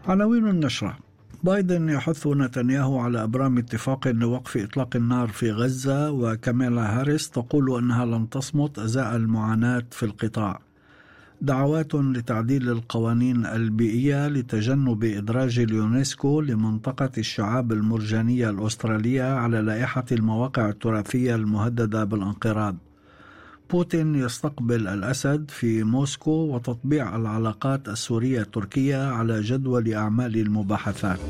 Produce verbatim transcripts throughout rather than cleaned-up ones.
عناوين النشرة: بايدن يحث نتنياهو على إبرام اتفاق لوقف إطلاق النار في غزة، وكاميلا هاريس تقول أنها لم تصمت أزاء المعاناة في القطاع. دعوات لتعديل القوانين البيئية لتجنب إدراج اليونسكو لمنطقة الشعاب المرجانية الأسترالية على لائحة المواقع التراثية المهددة بالانقراض. بوتين يستقبل الأسد في موسكو، وتطبيع العلاقات السورية التركية على جدول أعمال المباحثات.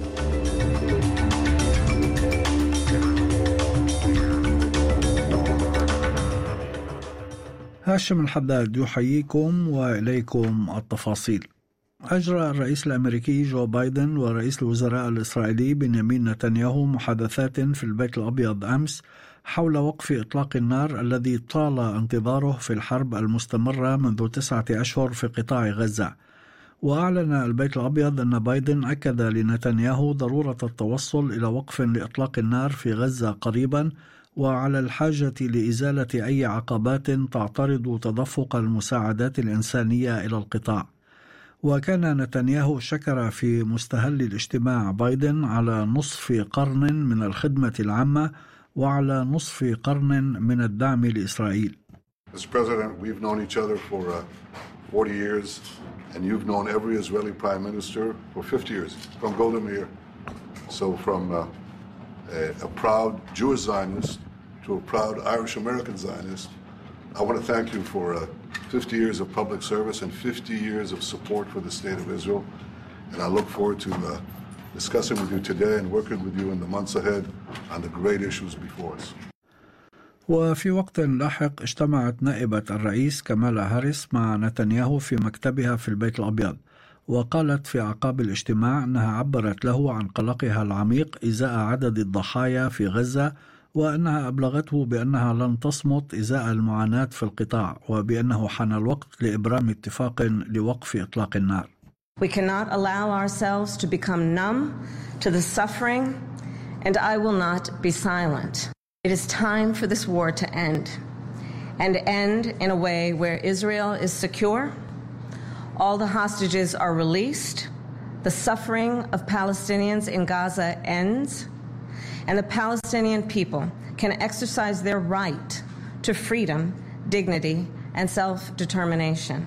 هاشم الحداد يحييكم وإليكم التفاصيل. أجرى الرئيس الأمريكي جو بايدن ورئيس الوزراء الإسرائيلي بنيامين نتنياهو محادثات في البيت الأبيض أمس حول وقف إطلاق النار الذي طال انتظاره في الحرب المستمرة منذ تسعة أشهر في قطاع غزة. وأعلن البيت الأبيض أن بايدن أكد لنتنياهو ضرورة التوصل إلى وقف لإطلاق النار في غزة قريبا، وعلى الحاجة لإزالة أي عقبات تعترض تدفق المساعدات الإنسانية إلى القطاع. وكان نتنياهو شكر في مستهل الاجتماع بايدن على نصف قرن من الخدمة العامة وعلى نصف قرن من الدعم لإسرائيل. Mister President, we've known each other for uh, forty years, and you've known every Israeli Prime Minister for fifty years, from Golda Meir. So from uh, a, a proud Jewish Zionist to a proud Irish American Zionist, I want to thank you for uh, fifty years of public service and fifty years of support for the State of Israel. And I look forward to uh, discussing with you today and working with you in the months ahead on the great issues before us. وفي وقت لاحق اجتمعت نائبة الرئيس كاميلا هاريس مع نتنياهو في مكتبها في البيت الأبيض، وقالت في أعقاب الاجتماع أنها عبرت له عن قلقها العميق إزاء عدد الضحايا في غزة، وأنها أبلغته بأنها لن تصمت إزاء المعاناة في القطاع، وبأنه حان الوقت لإبرام اتفاق لوقف إطلاق النار. We cannot allow ourselves to become numb to the suffering, and I will not be silent. It is time for this war to end, and end in a way where Israel is secure, all the hostages are released, the suffering of Palestinians in Gaza ends, and the Palestinian people can exercise their right to freedom, dignity, and self-determination.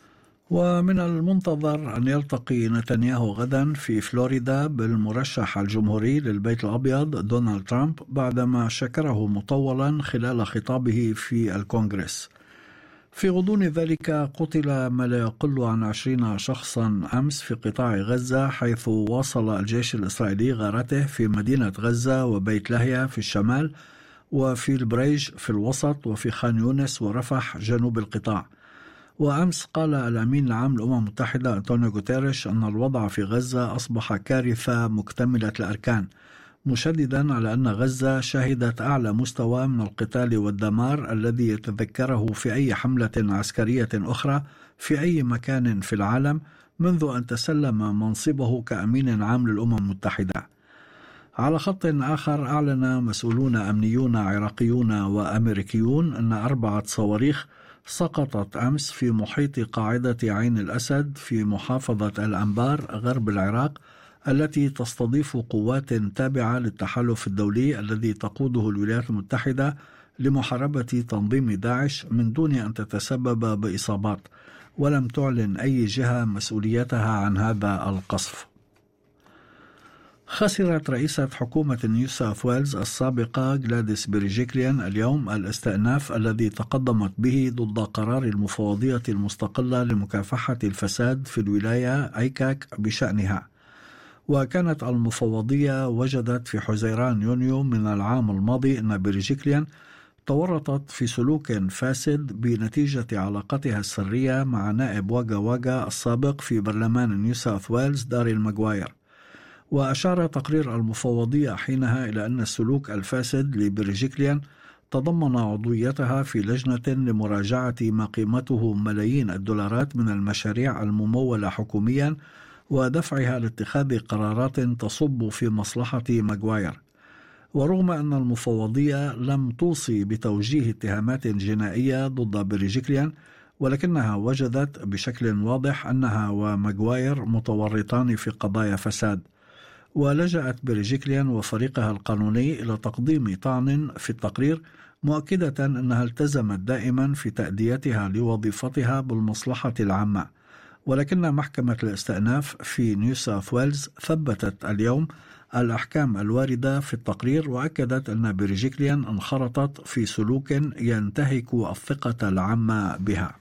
ومن المنتظر أن يلتقي نتنياهو غدا في فلوريدا بالمرشح الجمهوري للبيت الأبيض دونالد ترامب، بعدما شكره مطولا خلال خطابه في الكونغرس. في غضون ذلك قتل ما لا يقل عن عشرين شخصا أمس في قطاع غزة، حيث واصل الجيش الإسرائيلي غارته في مدينة غزة وبيت لاهيا في الشمال، وفي البريج في الوسط، وفي خان يونس ورفح جنوب القطاع. وأمس قال الأمين العام للأمم المتحدة أنطونيو غوتيريش أن الوضع في غزة أصبح كارثة مكتملة الأركان، مشددا على أن غزة شهدت أعلى مستوى من القتال والدمار الذي يتذكره في أي حملة عسكرية أخرى في أي مكان في العالم منذ أن تسلم منصبه كأمين عام للأمم المتحدة. على خط آخر، أعلن مسؤولون أمنيون عراقيون وأمريكيون أن أربعة صواريخ سقطت أمس في محيط قاعدة عين الأسد في محافظة الأنبار غرب العراق، التي تستضيف قوات تابعة للتحالف الدولي الذي تقوده الولايات المتحدة لمحاربة تنظيم داعش، من دون أن تتسبب بإصابات، ولم تعلن أي جهة مسؤوليتها عن هذا القصف. خسرت رئيسة حكومة نيو ساوث ويلز السابقة غلاديس بريجيكليان اليوم الاستئناف الذي تقدمت به ضد قرار المفوضية المستقلة لمكافحة الفساد في الولاية أيكاك بشأنها. وكانت المفوضية وجدت في حزيران يونيو من العام الماضي أن بريجيكليان تورطت في سلوك فاسد بنتيجة علاقتها السرية مع نائب واغا واغا السابق في برلمان نيو ساوث ويلز داريل ماغواير. وأشار تقرير المفوضية حينها إلى أن السلوك الفاسد لبريجيكليان تضمن عضويتها في لجنة لمراجعة ما قيمته ملايين الدولارات من المشاريع الممولة حكوميا، ودفعها لاتخاذ قرارات تصب في مصلحة ماغواير. ورغم أن المفوضية لم توصي بتوجيه اتهامات جنائية ضد بريجيكليان، ولكنها وجدت بشكل واضح أنها وماغواير متورطان في قضايا فساد. ولجأت بريجيكليان وفريقها القانوني إلى تقديم طعن في التقرير، مؤكدة أنها التزمت دائما في تأديتها لوظيفتها بالمصلحة العامة. ولكن محكمة الاستئناف في نيو ساوث ويلز ثبتت اليوم الأحكام الواردة في التقرير، وأكدت أن بريجيكليان انخرطت في سلوك ينتهك الثقة العامة بها.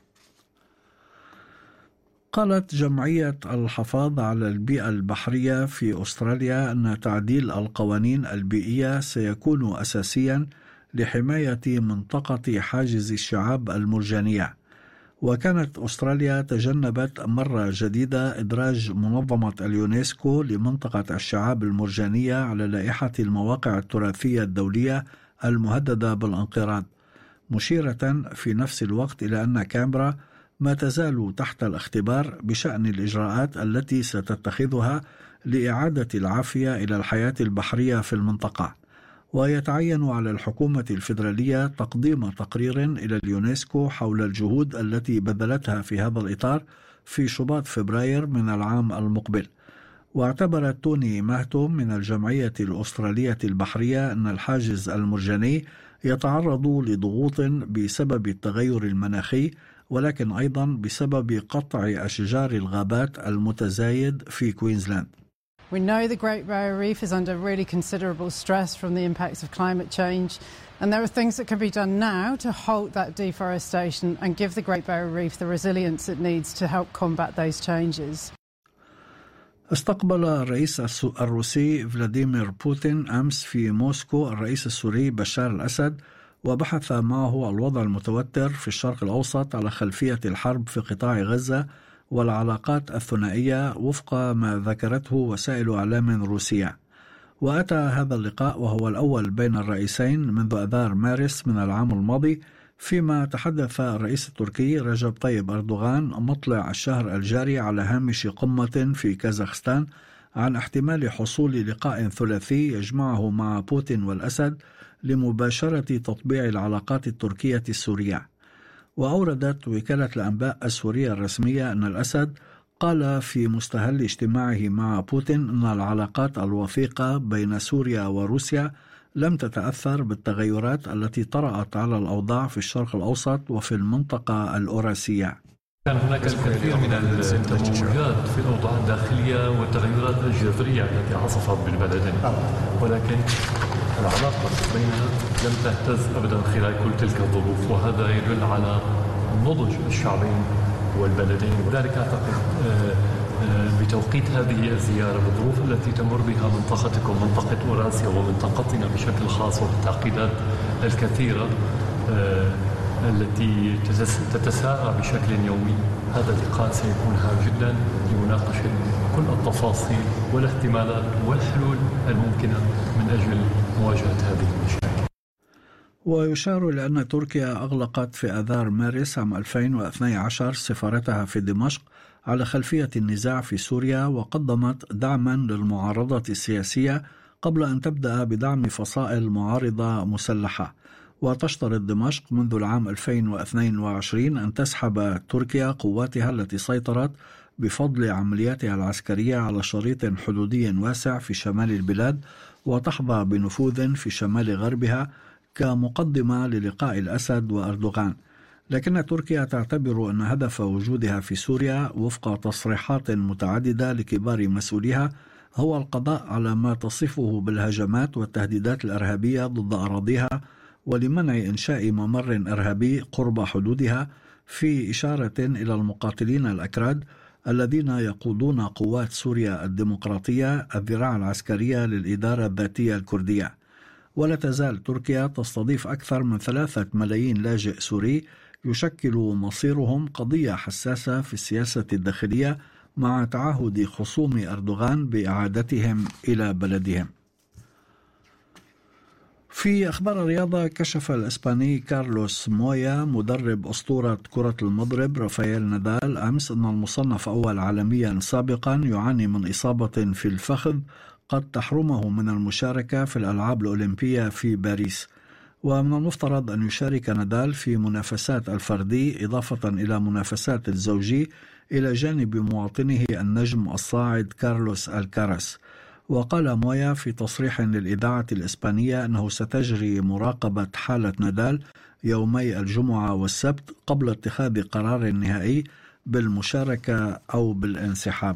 قالت جمعية الحفاظ على البيئة البحرية في أستراليا أن تعديل القوانين البيئية سيكون أساسيا لحماية منطقة حاجز الشعاب المرجانية. وكانت أستراليا تجنبت مرة جديدة إدراج منظمة اليونسكو لمنطقة الشعاب المرجانية على لائحة المواقع التراثية الدولية المهددة بالانقراض، مشيرة في نفس الوقت إلى أن كامبرا ما تزال تحت الاختبار بشأن الإجراءات التي ستتخذها لإعادة العافية إلى الحياة البحرية في المنطقة. ويتعين على الحكومة الفيدرالية تقديم تقرير إلى اليونسكو حول الجهود التي بذلتها في هذا الإطار في شباط فبراير من العام المقبل. واعتبرت توني ماهتو من الجمعية الأسترالية البحرية أن الحاجز المرجاني يتعرض لضغوط بسبب التغير المناخي، ولكن أيضا بسبب قطع أشجار الغابات المتزايد في كوينزلاند. We know the Great Barrier Reef is under really considerable stress from the impacts of climate change, and there are things that can be done now to halt that deforestation and give the Great Barrier Reef the resilience it needs to help combat those changes. استقبل الرئيس الروسي فلاديمير بوتين أمس في موسكو الرئيس السوري بشار الأسد، وبحث معه الوضع المتوتر في الشرق الأوسط على خلفية الحرب في قطاع غزة والعلاقات الثنائية وفق ما ذكرته وسائل إعلام روسية. وأتى هذا اللقاء وهو الأول بين الرئيسين منذ آذار مارس من العام الماضي، فيما تحدث الرئيس التركي رجب طيب أردوغان مطلع الشهر الجاري على هامش قمة في كازاخستان عن احتمال حصول لقاء ثلاثي يجمعه مع بوتين والأسد لمباشرة تطبيع العلاقات التركية السورية. وأوردت وكالة الأنباء السورية الرسمية أن الأسد قال في مستهل اجتماعه مع بوتين أن العلاقات الوثيقة بين سوريا وروسيا لم تتأثر بالتغيرات التي طرأت على الأوضاع في الشرق الأوسط وفي المنطقة الأوراسية. كان هناك الكثير من التموجات في الأوضاع الداخلية والتغيرات الجذرية التي عصفت بالبلدين، ولكن العلاقة بينها لم تهتز أبدا خلال كل تلك الظروف، وهذا يدل على نضج الشعبين والبلدين. وذلك أعتقد بتوقيت هذه الزيارة بالظروف التي تمر بها منطقتكم منطقة أوراسيا ومنطقتنا بشكل خاص، وبالتعقيدات الكثيرة التي تتسارع بشكل يومي، هذا اللقاء سيكون هام جدا لمناقشة كل التفاصيل والاحتمالات والحلول الممكنة من أجل مواجهة هذه المشاكل. ويشار إلى أن تركيا أغلقت في آذار مارس عام ألفين واثني عشر سفارتها في دمشق على خلفية النزاع في سوريا، وقدمت دعما للمعارضة السياسية قبل أن تبدأ بدعم فصائل معارضة مسلحة. وتشترط دمشق منذ العام ألفين واثنين وعشرين أن تسحب تركيا قواتها التي سيطرت بفضل عملياتها العسكرية على شريط حدودي واسع في شمال البلاد، وتحظى بنفوذ في شمال غربها كمقدمة للقاء الأسد وأردوغان. لكن تركيا تعتبر أن هدف وجودها في سوريا وفق تصريحات متعددة لكبار مسؤوليها هو القضاء على ما تصفه بالهجمات والتهديدات الإرهابية ضد أراضيها، ولمنع إنشاء ممر إرهابي قرب حدودها، في إشارة إلى المقاتلين الأكراد الذين يقودون قوات سوريا الديمقراطية الذراع العسكرية للإدارة الذاتية الكردية. ولا تزال تركيا تستضيف أكثر من ثلاثة ملايين لاجئ سوري يشكل مصيرهم قضية حساسة في السياسة الداخلية، مع تعهد خصوم أردوغان بإعادتهم إلى بلدهم. في أخبار الرياضة، كشف الإسباني كارلوس مويا مدرب أسطورة كرة المضرب رافائيل نادال أمس أن المصنف أول عالميا سابقا يعاني من إصابة في الفخذ قد تحرمه من المشاركة في الألعاب الأولمبية في باريس. ومن المفترض أن يشارك نادال في منافسات الفردي إضافة إلى منافسات الزوجي إلى جانب مواطنه النجم الصاعد كارلوس الكاراس. وقال مويا في تصريح للإذاعة الإسبانية أنه ستجري مراقبة حالة نادال يومي الجمعة والسبت قبل اتخاذ قرار نهائي بالمشاركة أو بالانسحاب.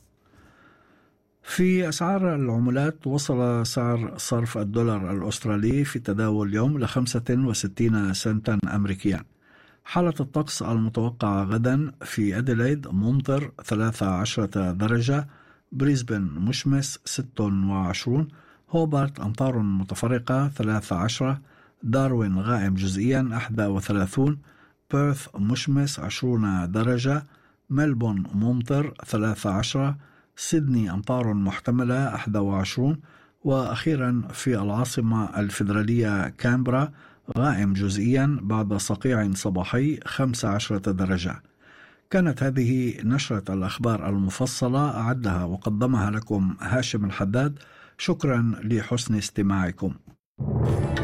في أسعار العملات، وصل سعر صرف الدولار الأسترالي في تداول اليوم ل خمسة وستين سنتا أمريكيا. حالة الطقس المتوقعة غدا: في أديلايد ممطر ثلاثة عشر درجة، بريسبن مشمس ستة وعشرين، هوبارت أمطار متفرقة ثلاثة عشر، داروين غائم جزئيا واحد وثلاثين، بيرث مشمس عشرين درجة، ملبون ممطر ثلاثة عشر، سيدني أمطار محتملة واحد وعشرين، وأخيرا في العاصمة الفيدرالية كامبرا غائم جزئيا بعد صقيع صباحي خمسة عشر درجة. كانت هذه نشرة الأخبار المفصلة، أعدها وقدمها لكم هاشم الحداد. شكرا لحسن استماعكم.